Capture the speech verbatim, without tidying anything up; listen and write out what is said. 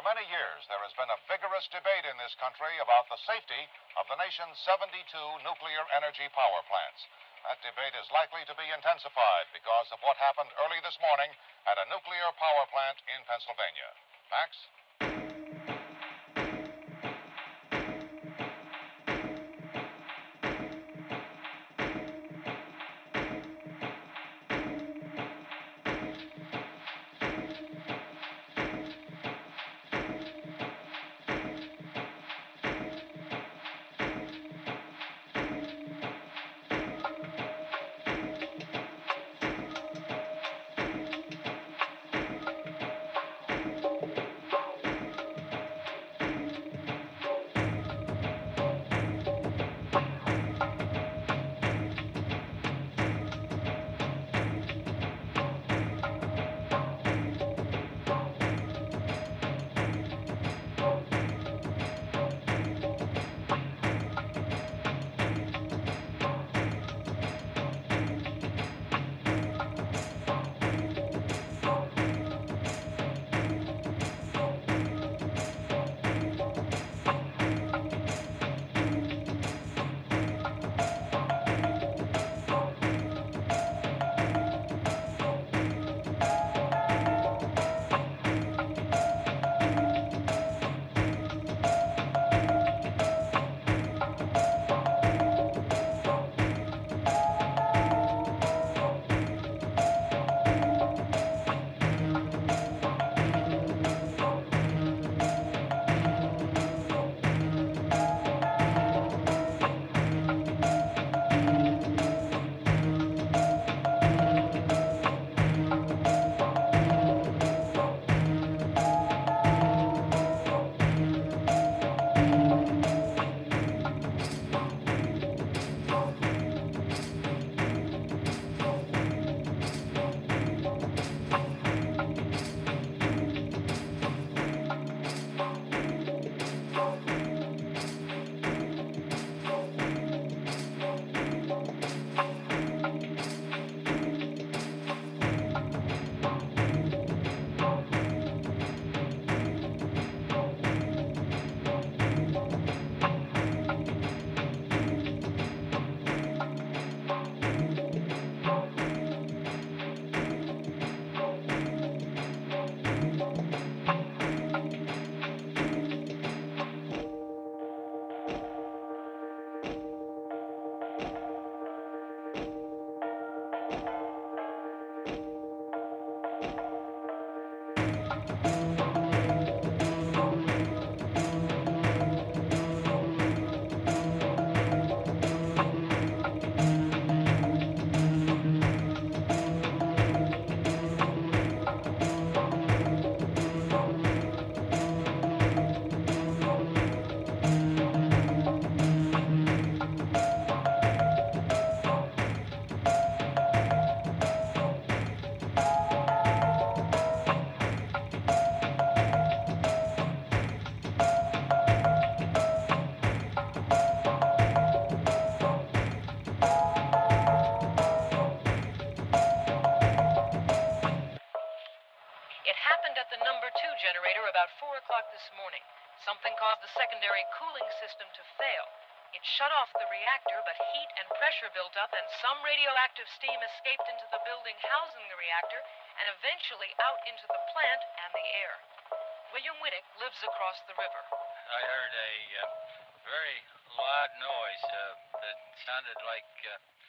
many years, there has been a vigorous debate in this country about the safety of the nation's seventy-two nuclear energy power plants. That debate is likely to be intensified because of what happened early this morning at a nuclear power plant in Pennsylvania. Max? It happened at the number two generator about four o'clock this morning. Something caused the secondary cooling system to fail. It shut off the reactor, but heat and pressure built up, and some radioactive steam escaped into the building housing the reactor, and eventually out into the plant and the air. William Wittick lives across the river. I heard a uh, very loud noise uh, that sounded like uh,